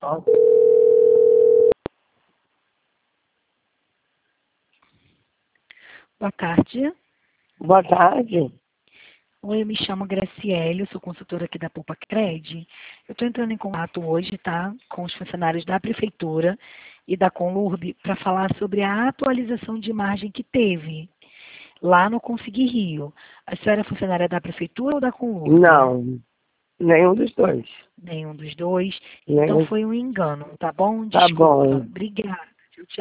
Boa tarde. Boa tarde. Oi, eu me chamo Graciele, eu sou consultora aqui da Poupa Cred. Eu estou entrando em contato hoje, tá, com os funcionários da Prefeitura e da Conlurb para falar sobre a atualização de margem que teve lá no Consegui Rio. A senhora é funcionária da Prefeitura ou da Conlurb? Não, nenhum dos dois. Nenhum dos dois. Nenhum. Então foi um engano, tá bom? Tá Desculpa. bom. Obrigada.